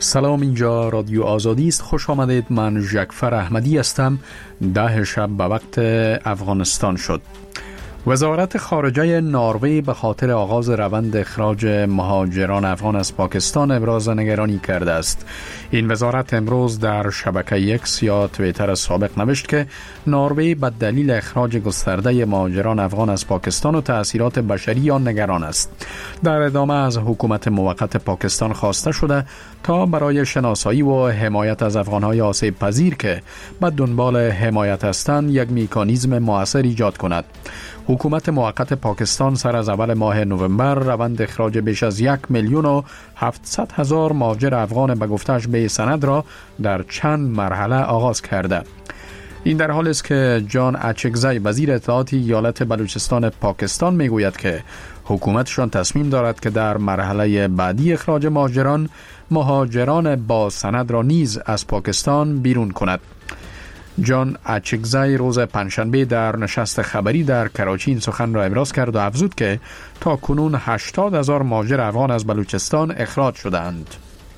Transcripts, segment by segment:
سلام، اینجا رادیو آزادی است. خوش آمدید. من ژکفر احمدی هستم. 10 شب به وقت افغانستان شد. وزارت خارجه نروژ به خاطر آغاز روند اخراج مهاجران افغان از پاکستان ابراز نگرانی کرده است. این وزارت امروز در شبکه اکس یا توییتر سابق نوشت که نروژ به دلیل اخراج گسترده مهاجران افغان از پاکستان و تأثیرات بشری آن نگران است. در ادامه از حکومت موقت پاکستان خواسته شده تا برای شناسایی و حمایت از افغانهای آسیب پذیر که به دنبال حمایت هستند یک مکانیزم مؤثر ایجاد کند. حکومت موقت پاکستان سر از اول ماه نوامبر روند اخراج بیش از 1,700,000 مهاجر افغان به گفته‌اش بی سند را در چند مرحله آغاز کرده. این در حالی است که جان اچکزی وزیر اطلاعاتی ایالت بلوچستان پاکستان میگوید که حکومتشان تصمیم دارد که در مرحله بعدی اخراج مهاجران با سند را نیز از پاکستان بیرون کند. جان اچکزی روز پنجشنبه در نشست خبری در کراچی این سخن را ابراز کرد و افزود که تا کنون 80,000 مهاجر افغان از بلوچستان اخراج شدند.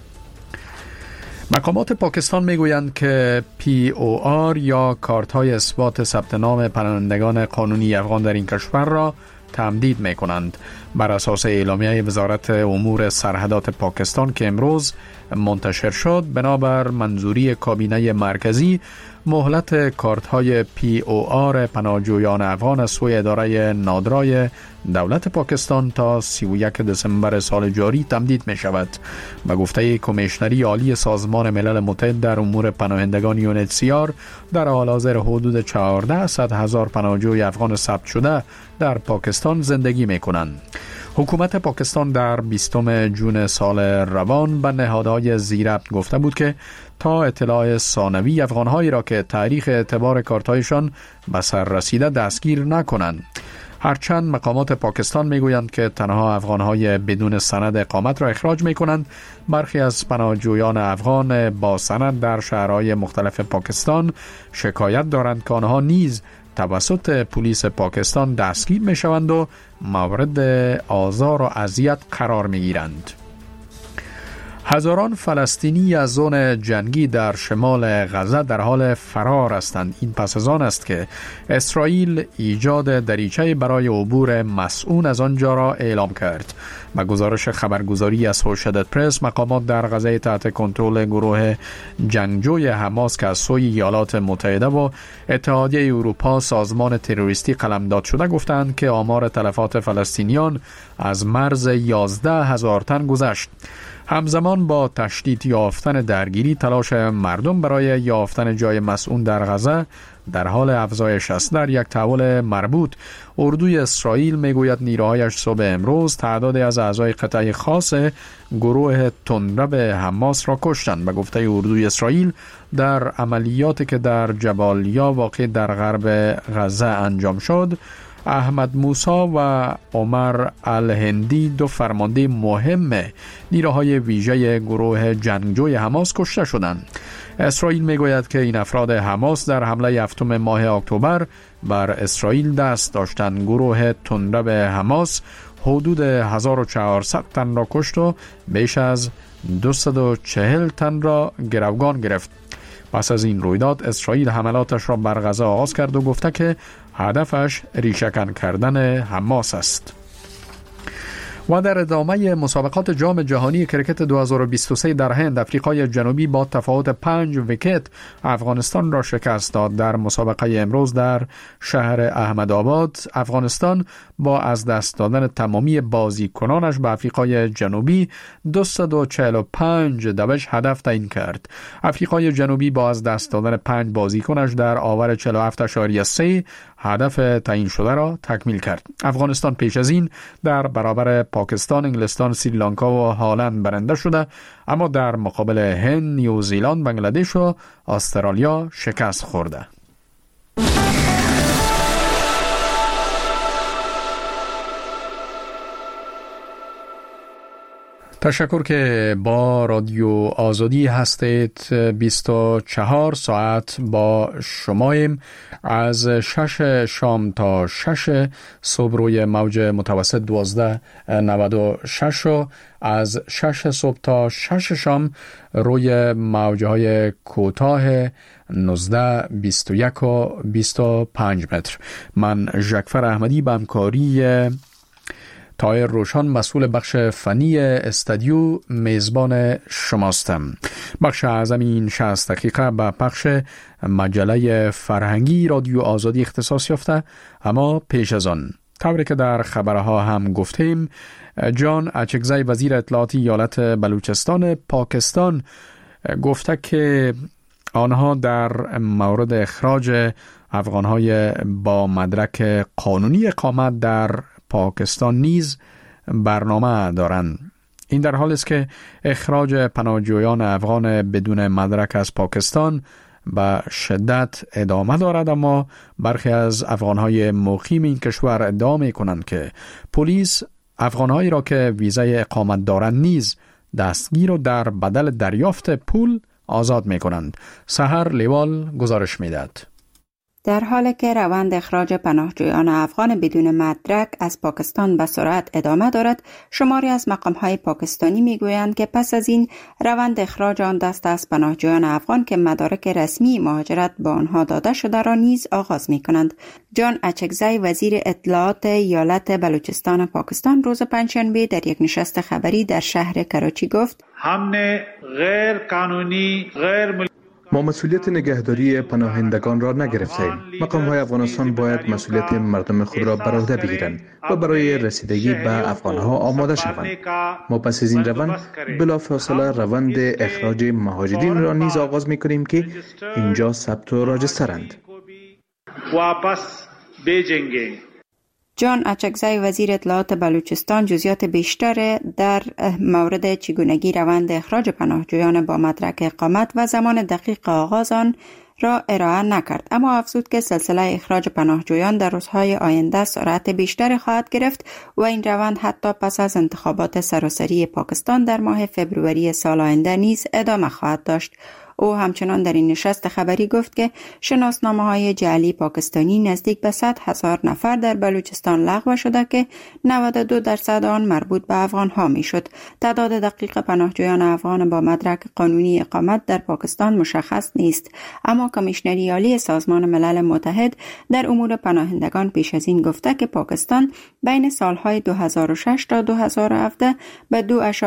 مقامات پاکستان میگویند که POR یا کارت‌های اثبات ثبت نام پناهندگان قانونی افغان در این کشور را تمدید می‌کنند. بر اساس اعلامیه وزارت امور سرحدات پاکستان که امروز منتشر شد، بنابر منظوری کابینه مرکزی، مهلت کارت‌های POR پناهجویان افغان از سوی اداره نادرای دولت پاکستان تا 31 دسامبر سال جاری تمدید می شود. به گفته کمیشنری عالی سازمان ملل متحد در امور پناهندگان UNHCR، در حال حاضر حدود 14,000 پناهجوی افغان ثبت شده در پاکستان زندگی می کنند. حکومت پاکستان در 20 جون سال روان به نهادهای زیربط گفته بود که تا اطلاع ثانوی افغانهایی را که تاریخ اعتبار کارتایشان به سر رسیده دستگیر نکنند. هرچند مقامات پاکستان میگویند که تنها افغانهای بدون سند اقامت را اخراج میکنند، برخی از پناهجویان افغان با سند در شهرهای مختلف پاکستان شکایت دارند که آنها نیز توسط پلیس پاکستان دستگیر میشوند و مورد آزار و اذیت قرار میگیرند. هزاران فلسطینی از زون جنگی در شمال غزه در حال فرار هستند. این پس از آن است که اسرائیل ایجاد دریچه برای عبور مسئول از آنجا را اعلام کرد. با گزارش خبرگزاری اسوشییتد پرس، مقامات در غزه تحت کنترل گروه جنگجوی حماس که از سوی ایالات متحده و اتحادیه اروپا سازمان تروریستی قلمداد شده گفتند که آمار تلفات فلسطینیان از مرز 11,000 تن گذشت. همزمان با تشدید یافتن درگیری، تلاش مردم برای یافتن جای مسئول در غزه در حال افزایش است. در یک تحول مربوط، اردوی اسرائیل میگوید نیروهایش صبح امروز تعدادی از اعضای قطعه خاص گروه تندرو حماس را کشتند. به گفته اردوی اسرائیل، در عملیاتی که در جبالیا واقع در غرب غزه انجام شد، احمد موسی و عمر الهندی، دو فرمانده مهم نیروهای ویژه گروه جنگجوی حماس کشته شدند. اسرائیل میگوید که این افراد حماس در حمله 7 ماه اکتبر بر اسرائیل دست داشتند. گروه تندرو حماس حدود 1400 تن را کشت و بیش از 240 تن را گروگان گرفت. پس از این رویداد، اسرائیل حملاتش را بر غزه آغاز کرد و گفته که هدفش ریشه‌کن کردن حماس است. و در ادامه مسابقات جام جهانی کرکت 2023 در هند، افریقای جنوبی با تفاوت 5 ویکت افغانستان را شکست داد. در مسابقه امروز در شهر احمدآباد، افغانستان با از دست دادن تمامی بازیکنانش به افریقای جنوبی 245 هدف تعیین کرد. افریقای جنوبی با از دست دادن 5 بازیکنش در آور 47.3 هدف تعیین شده را تکمیل کرد. افغانستان پیش از این در برابر پاکستان، انگلستان، سریلانکا و هالند برنده شده، اما در مقابل هند، نیوزیلند، بنگلادش و استرالیا شکست خورده. تشکر که با رادیو آزادی هستید. 24 ساعت با شماییم از 6 شام تا 6 صبح روی موج متوسط 1296 و از 6 صبح تا 6 شام روی موجهای کوتاه 19 21 و 25 متر. من ژکفر احمدی به همکاری طاهر روشن مسئول بخش فنی استودیو میزبان شماستم. بخش اعظم این 60 دقیقه به پخش مجله فرهنگی رادیو آزادی اختصاص یافته، اما پیش از آن طوری که در خبرها هم گفتیم، جان اچکزی وزیر اطلاعات ایالت بلوچستان پاکستان گفته که آنها در مورد اخراج افغانهای با مدرک قانونی اقامت در پاکستان نیز برنامه دارند. این در حالی است که اخراج پناهجویان افغان بدون مدرک از پاکستان به شدت ادامه دارد، اما برخی از افغانهای مقیم این کشور ادعا می‌کنند که پلیس افغانهایی را که ویزای اقامت دارند نیز دستگیر و در بدل دریافت پول آزاد می‌کنند. سحر لیوال گزارش می‌دهد. در حالی که روند اخراج پناهجویان افغان بدون مدرک از پاکستان به سرعت ادامه دارد، شماری از مقام‌های پاکستانی می‌گویند که پس از این روند اخراج آن دست از پناهجویان افغان که مدارک رسمی مهاجرت به آنها داده شده را نیز آغاز می‌کنند. جان اچکزی وزیر اطلاعات ایالت بلوچستان پاکستان روز پنجشنبه در یک نشست خبری در شهر کراچی گفت: همه غیر قانونی ما مسئولیت نگهداری پناهندگان را نگرفتیم. مقام‌های افغانستان باید مسئولیت مردم خود را بر عهده بگیرند و برای رسیدگی به افغانها آماده شوند. ما پس از این روند بلافاصله روند اخراج مهاجرین را نیز آغاز می‌کنیم که اینجا ثبت و راجسترند. واپس بجنگیں. جان اچکزی وزیر اطلاعات بلوچستان جزئیات بیشتر در مورد چگونگی روند اخراج پناهجویان با مدرک اقامت و زمان دقیق آغاز آن را ارائه نکرد، اما افزود که سلسله اخراج پناهجویان در روزهای آینده سرعت بیشتر خواهد گرفت و این روند حتی پس از انتخابات سراسری پاکستان در ماه فوریه سال آینده نیز ادامه خواهد داشت. او همچنان در این نشست خبری گفت که شناسنامه‌های جعلی پاکستانی نزدیک به 100,000 نفر در بلوچستان لغو شده که 92% آن مربوط به افغان‌ها میشد. تعداد دقیق پناهجویان افغان با مدرک قانونی اقامت در پاکستان مشخص نیست، اما کمیشنری عالی سازمان ملل متحد در امور پناهندگان پیش از این گفته که پاکستان بین سالهای 2006 تا 2017 به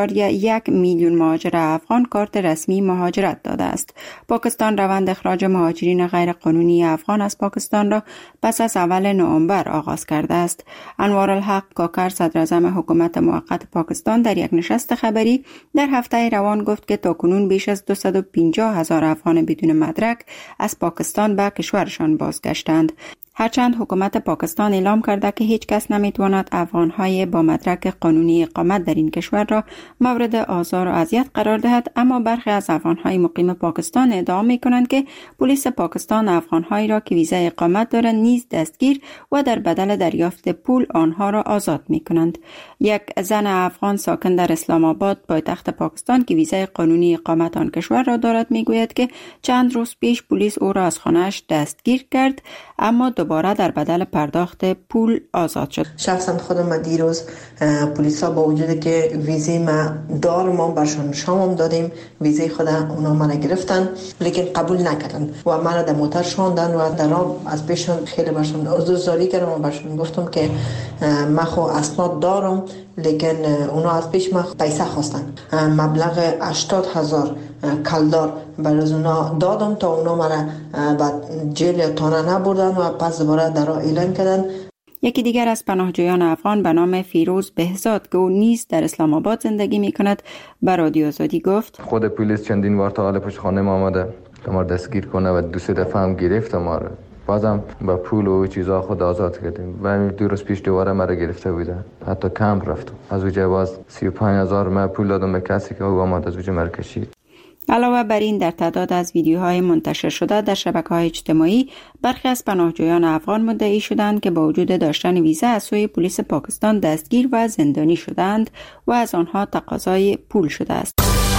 2.1 میلیون مهاجر افغان کارت رسمی مهاجرت داده است. پاکستان روند اخراج مهاجرین غیر قانونی افغان از پاکستان را پس از اول نوامبر آغاز کرده است. انوارالحق کاکر صدر اعظم حکومت موقت پاکستان در یک نشست خبری در هفته روان گفت که تاکنون بیش از 250,000 افغان بدون مدرک از پاکستان به کشورشان بازگشتند. هرچند حکومت پاکستان اعلام کرده که هیچ کس نمیتواند افغانهای با مدرک قانونی اقامت در این کشور را مورد آزار و اذیت قرار دهد، اما برخی از افغانهای مقیم پاکستان ادعا میکنند که پلیس پاکستان افغانهایی را که ویزای اقامت دارند نیز دستگیر و در بدل دریافت پول آنها را آزاد میکنند. یک زن افغان ساکن در اسلام آباد پایتخت پاکستان که ویزای قانونی اقامت آن کشور را دارد میگوید که چند روز پیش پلیس او را از خانه‌اش دستگیر کرد، اما دوباره در بدل پرداخت پول آزاد شد. شخصا خودم دیروز پلیسا با وجودی که ویزه ما دارم ما برشان شامم دادیم، ویزه خود اونا من گرفتن لیکن قبول نکردن و من در موتر شوندن و در راه از پیشون خیلی برشان عذرخواهی کردم و برشان گفتم که من خو اسناد دارم، لیکن اونا از پیش ما پیسه خواستن. مبلغ 80,000 کلدار برای اونا دادم تا اونا مرا بعد جیل تانه نبردن و پس دوباره در راه اعلان کردن. یکی دیگر از پناهجویان افغان به نام فیروز بهزاد که او نیز در اسلام آباد زندگی می‌کند به رادیو آزادی گفت: خود پلیس چندین بار تا حال پشت خانه ما آمده که ما دستگیر کنه و 2-3 دفعه هم گرفت ما را، بازم با پول و چیزا خود آزاد کردیم و 2 روز پیش دوباره مرا گرفته بودن، حتی کمپ رفتم از اونجا باز 35,000 من پول دادم به کسی که او آمد از اونجا مرا کشید. علاوه بر این در تعداد از ویدیوهای منتشر شده در شبکه‌های اجتماعی برخی از پناهجویان افغان مدعی شدند که با وجود داشتن ویزا از سوی پلیس پاکستان دستگیر و زندانی شدند و از آنها تقاضای پول شده است.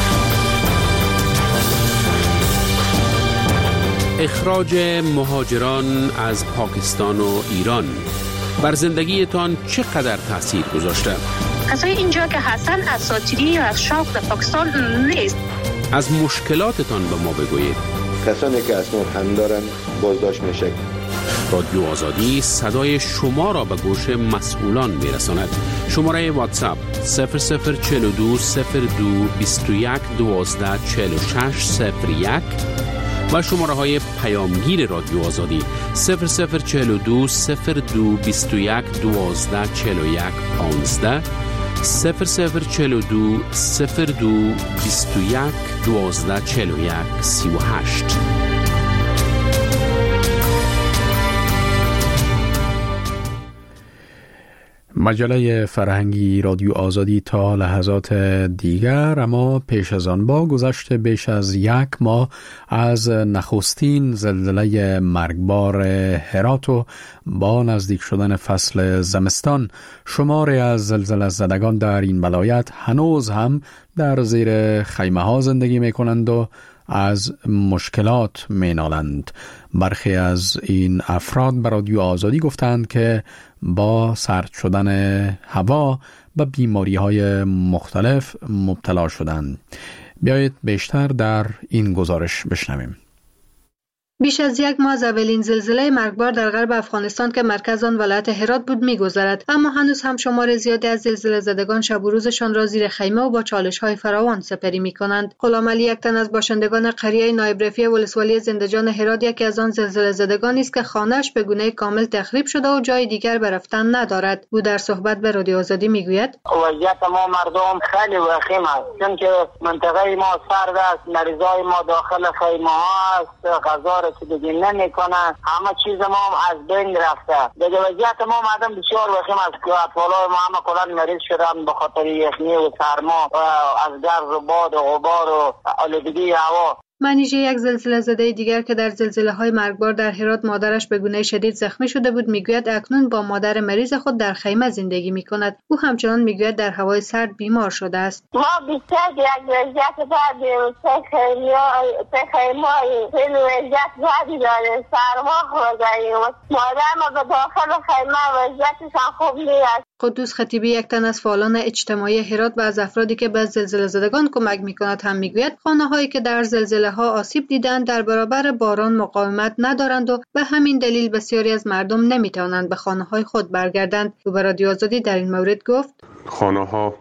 اخراج مهاجران از پاکستان و ایران بر زندگیتان چقدر تاثیر گذاشته؟ کسای اینجا که هستن اساطیری یا از شوق در پاکستان نیست. از مشکلاتتان به ما بگویید. کسانی که اسناد هم دارن بازداشت میشه. رادیو آزادی صدای شما را به گوش مسئولان میرساند. شماره واتساپ 0042 02 21 12 46 01 و شماره های پیامگیر رادیو آزادی 0042 02 21 12 41 15 0042 02 21 12 41 38. مجله فرهنگی رادیو آزادی تا لحظات دیگر، اما پیش از آن با گذشت بیش از 1 ماه از نخستین زلزله مرگبار هرات و با نزدیک شدن فصل زمستان، شماری از زلزله زدگان در این ولایت هنوز هم در زیر خیمه ها زندگی می کنند و از مشکلات می نالند. برخی از این افراد به رادیو آزادی گفتند که با سرد شدن هوا به بیماری های مختلف مبتلا شدند. بیایید بیشتر در این گزارش بشنویم. بیش از 1 ماه از اولین زلزله مرگبار در غرب افغانستان که مرکز آن ولایت هرات بود می‌گذرد، اما هنوز هم شمار زیادی از زلزله زدگان شب و روزشان را زیر خیمه و با چالش‌های فراوان سپری می‌کنند. غلام علی، یک تن از باشندگان قریه نایب رفیع ولسوالی زنده‌جان هرات، یکی از آن زلزله زدگان است که خانه‌اش به گونه کامل تخریب شده و جای دیگر به رفتن ندارد. او در صحبت به رادیو آزادی می‌گوید: وضعیت ما مردم خیلی وخیم است، چون که منطقه ما سرد است، مریضای ما داخل خیمه‌ها است، غذا که دیگه نمیکنه، همه چیز ما هم از بین رفته. دیگه وضعیت ما مردم بسیار وخیم است که اطفالای ما همه کلا مریض شدن به خاطر یخنی و سرما و از گرد و باد و غبار و آلودگی هوا. منیژه، یک زلزله زده دیگر که در زلزله‌های مرگبار در هرات مادرش به گونه شدید زخمی شده بود، میگوید اکنون با مادر مریض خود در خیمه زندگی میکند. او همچنان میگوید در هوای سرد بیمار شده است. ما بیشتر یک وضعیت داریم، خیمه‌ای خیلی وضعیت زیادی داریم، سرما خورده‌ایم. مادر ما به داخل خیمه وضعیتشان خوب نیست. قدوس خطیبی، یک تن از فعالان اجتماعی هرات و از افرادی که به زلزله زدگان کمک میکند هم میگوید خانه‌هایی که در زلزله ها آسیب دیدند در برابر باران مقاومت ندارند و به همین دلیل بسیاری از مردم نمیتوانند به خانه‌های خود برگردند. او به رادیو آزادی در این مورد گفت: خانه‌ها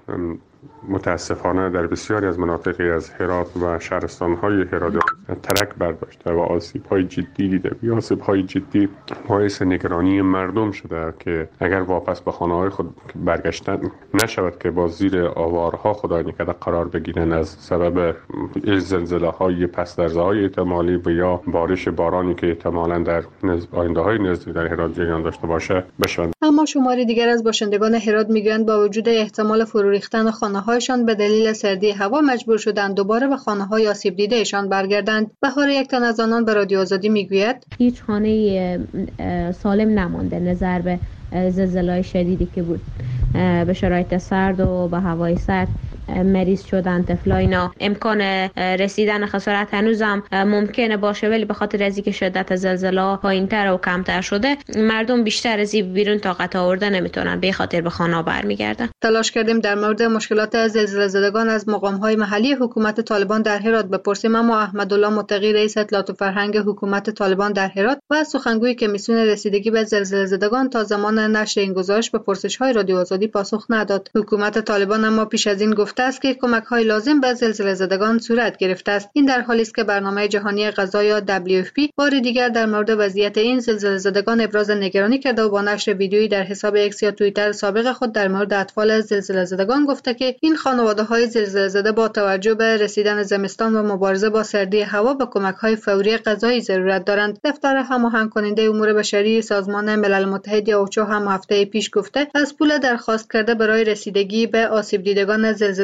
متاسفانه در بسیاری از مناطقی از هرات و شهرستان‌های هرات ترک برداشته و آسیب‌های جدی دیده. این آسیب‌های جدی باعث نگرانی مردم شده که اگر واپس به خانه‌های خود برگشتن نشود که با زیر آوارها خدای نکرده قرار بگیرن از سبب زلزله‌های پس درزهای احتمالی و یا بارش بارانی که احتمالاً در آینده‌های نزدیک در هرات جریان داشته باشه بشوند. اما شماری دیگر از باشندگان هرات میگویند با وجود احتمال فرو ریختن خانه‌هایشان به دلیل سردی هوا مجبور شدند دوباره به خانه‌های آسیب دیده‌شان برگردند. بهار، یک تن از آنان به رادیو آزادی میگوید: هیچ خانه سالم نمانده نظر به زلزله‌های شدیدی که بود. به شرایط سرد و به هوای سرد مریض شدن طفلا، اینا امکان رسیدن خسارت هنوزم ممکنه باشه، ولی به خاطر از اینکه شدت زلزله پایین‌تر و کمتر شده مردم بیشتر از این بیرون طاقت آورده نمیتونن، به خاطر به خانه برمیگردن. تلاش کردیم در مورد مشکلات زلزله زدگان از مقام‌های محلی حکومت طالبان در هرات بپرسیم، اما احمدالله متقی، رئیس اطلاعات و فرهنگ حکومت طالبان در هرات و از سخنگوی کمیسیون رسیدگی به زلزله زدگان تا زمان نشر این گزارش به پرسش‌های رادیو آزادی پاسخ نداد. حکومت طالبان اما پیش از این گفته است که کمک‌های لازم به زلزله زدگان صورت گرفته است. این در حالی است که برنامه جهانی غذا یا WFP بار دیگر در مورد وضعیت این زلزله زدگان ابراز نگرانی کرده و با نشر ویدیویی در حساب ایکس یا توییتر سابق خود در مورد اطفال زلزله زدگان گفته که این خانواده‌های زلزله زده با توجه به رسیدن زمستان و مبارزه با سردی هوا به کمک‌های فوری غذایی ضرورت دارند. دفتر هماهنگ کننده امور بشری سازمان ملل متحد یا اوچا هم هفته پیش گفته از پول درخواست کرده برای رسیدگی به آسیب دیدگان زلزله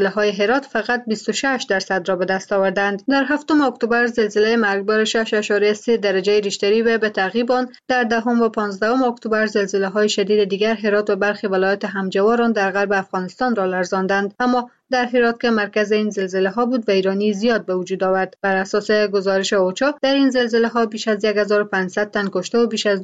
زلزله‌های هرات فقط 26% را به دست آوردند. در 7 اکتبر زلزله مرگبار 6.3 درجه ریشتری و به تعقیب آن در 10 و 15 اکتبر زلزله‌های شدید دیگر هرات و برخی ولایات همجوار در غرب افغانستان را لرزاندند. اما در هرات که مرکز این زلزله ها بود ویرانی زیاد به وجود آورد. بر اساس گزارش اوچا در این زلزله ها بیش از 1500 تن کشته و بیش از